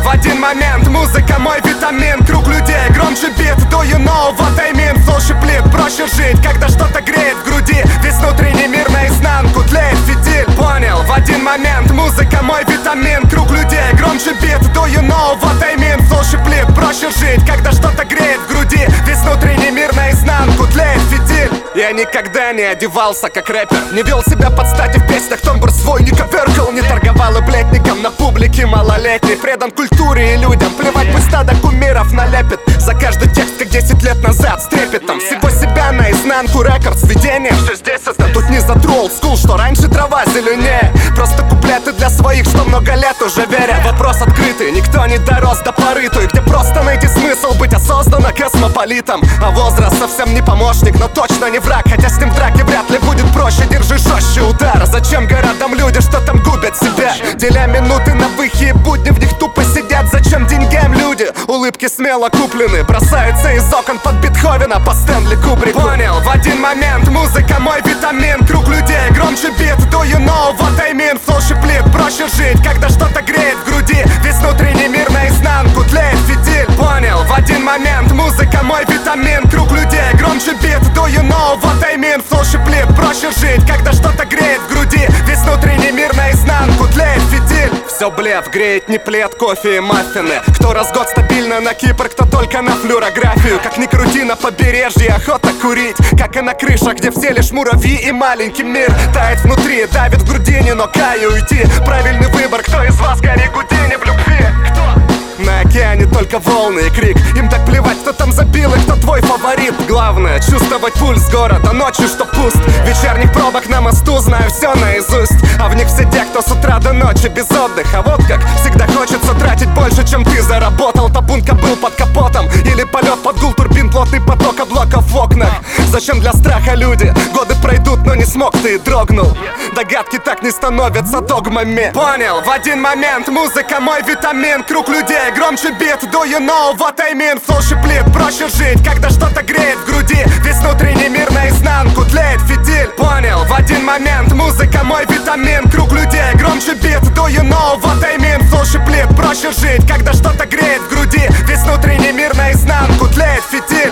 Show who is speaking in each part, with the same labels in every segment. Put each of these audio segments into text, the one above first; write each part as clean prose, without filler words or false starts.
Speaker 1: в один момент музыка мой витамин. Круг людей, громче бит, do you know what I mean? Слушай, плит, проще жить, когда что-то греет в груди. Весь внутренний мир наизнанку тлеет фитиль. Понял, в один момент музыка мой витамин. Круг людей, громче бит, do you know what I mean? Слушай, плит, проще жить, когда что-то греет в груди. Весь внутренний мир наизнанку тлеет фитиль. Я никогда не одевался как рэпер, не вел себя под стать, и в песнях тембр свой не коверкал. Не торговал эблетником на публике малолетний. Предан культуре и людям, плевать, пусть стадо кумиров налепит. За каждый текст, как 10 лет назад, с трепетом. Всего себя наизнанку, рекорд, сведение. Все здесь это тут не за тролл скул, что раньше трава зеленее. Просто куплеты для своих, что много лет уже верят. Вопрос открытый, никто не дорос до поры той, где просто найти смысл быть осознанно космополитом. А возраст совсем не помощник, но точно не враг. Хотя с ним в драке вряд ли будет проще, держи жестче удар. Зачем городам люди, что там губят себя? Деля минуты на выхи и будни, в них тупо сидят. Зачем деньгам люди? Улыбки смело куплены, бросаются из окон под Бетховена, по Стэнли Кубрику. Понял, в один момент музыка мой витамин. Круг людей, громче бит, do you know what I mean? Слушай, плит, проще жить, когда что-то греет в груди. Весь внутренний мир наизнанку тлеет фитиль. Понял, в один момент музыка мой витамин. Круг людей, громче бит, do you know what I mean? Слушай, плит, проще жить, когда что-то греет в груди. Весь внутренний мир наизнанку тлеет фитиль. Все блеф, греет не плед, кофе и маффины. Кто раз в год стабильно на Кипр, кто только на флюорографию. Как ни крути, на побережье охота курить, как и на крышах, где все лишь муравьи и маленький мир. Тает внутри, давит в грудине, но каю уйти. Правильный выбор, кто из вас Гарри Гудини в любви? Кто? На океане только волны и крик. Им так плевать, кто там забил и кто твой фаворит. Главное чувствовать пульс города ночью, что пуст. Вечерних пробок на мосту знаю все наизусть. А в них все те, кто с утра до ночи без отдыха. Вот как всегда хочется тратить больше, чем ты заработал. Табунка был под капотом или полет под гул турбин, плотный поток облаков в окнах. Зачем для страха люди? Годы пройдут, но не смог ты и дрогнул. Догадки так не становятся догмами. Понял, в один момент музыка мой витамин. Круг людей, громче бит, do you know what I mean? Слушай, плит, проще жить, когда что-то греет в груди. Весь внутренний мир наизнанку тлеет фитиль. Понял, в один момент музыка мой витамин. Круг людей, громче бит, do you know what I mean? Слушай, плит, проще жить, когда что-то греет в груди. Весь внутренний мир наизнанку тлеет фитиль.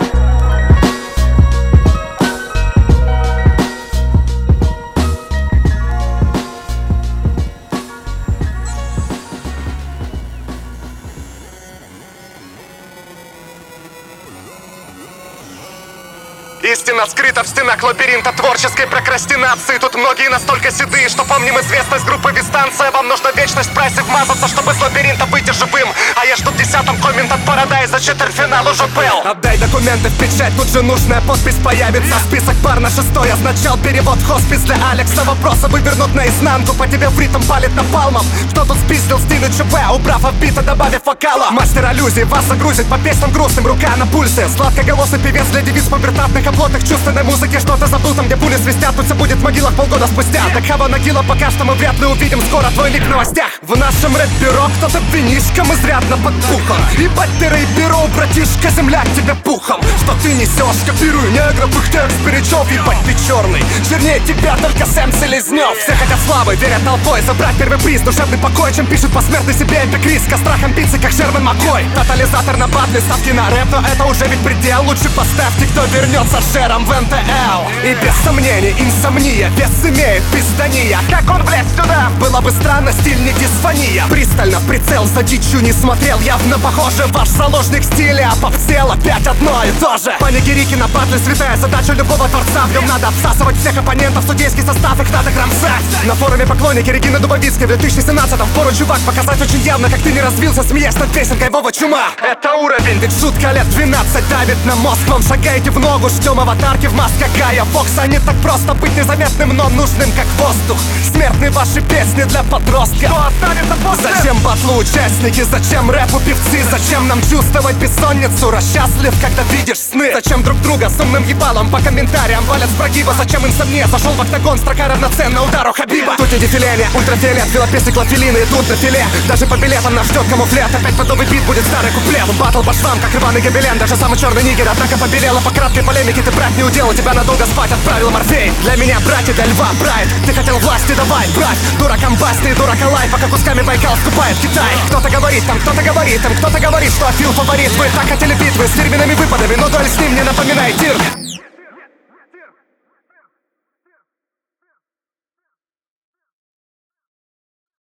Speaker 1: Истина скрыта в стенах лабиринта творческой прокрастинации. Тут многие настолько седые, что помним известность группы Дистанция. Вам нужна вечность в прайсе вмазаться, чтобы с лабиринта выйти живым. А я жду в 10-м коммент от Парадайза, четвертьфинал уже был. Отдай документы в печать, тут же нужная подпись появится. Список пар на 6-й означал перевод в хоспис для Алекса. Вопросы вывернут наизнанку, по тебе в ритм палит напалмом. Кто тут спиздил стиль ЧП, убрав оббито, добавив вокала? Мастер аллюзий вас загрузит по песням грустным, рука на пульсе. Сладкоголосый певец для девиц пубертатных плотных чувственной музыки. Что-то забыл там, где пули свистят. Тут все будет в могилах полгода спустя. Так Хава Нагила пока что мы вряд ли увидим. Скоро твой лик в новостях. В нашем рэп-бюро кто-то винишком изрядно под пухом. Ебать ты рэп-бюро, братишка, земля к тебе пухом. Что ты несешь, копируй негровых текст перечев. Ебать ты черный, жирнее тебя только Сэм Селезнев. Все хотят славы, верят толпой, забрать первый приз. Душевный покой, чем пишет посмертный себе эпик риск. Страх амбиций, как Шерман Маккой. Тотализатор на батле, ставки на рэп, но это уже ведь предел. Лучше поставьте, кто вернется шером в НТЛ. И без сомнений, инсомния, вес имеет пиздания. Как он влез сюда? Было бы странно, стиль не дисфония. Пристально в прицел за дичью не смотрел. Явно похоже, ваш заложник стиля. А попсел опять одно и то же. Панигерики на батле, святая задача любого творца. В нем надо обсасывать всех оппонентов. Судейский состав, их надо кромсать. На форуме поклонники Регины Дубовицкой в 2017-м впору, чувак, показать очень явно, как ты не развился, смеясь над песенкой Вова Чума. Это уровень, ведь шутка лет 12 давит на мозг. Вам шагаете в ногу, ждем аватарки в масках Гая Фокса. Не так просто быть незаметным, но нужным, как воздух. Смертны ваши песни для подростков. Зачем батлу участники, зачем рэпу певцы? Зачем нам чувствовать бессонницу? Рассчастлив, когда видишь сны. Зачем друг друга с умным ебалом по комментариям валят с прогиба? Зачем инсомния? Зашел в октагон, строка равноценна удару Хабиба. Тут не дефиление, ультрафиолет, велопесни, клофелины идут на филе. Даже по билетам нас ждет камуфлет. Опять под новый бит будет старый куплет. Батл по швам, как рваный гобелен. Даже самый черный нигер, атака побелела. По краткой полемике ты брать не удел. Тебя надолго спать отправил Морфей. Для меня братья, для льва, брайт. Ты хотел власти, давай, брать. Дуракам басни, дурака лайфа, как кусками Байкал скупает. Дай, кто-то говорит там, кто-то говорит там, кто-то говорит, что Афил фаворит. Вы так хотели битвы с фирменными выпадами, но дуэль с ним не напоминает тир.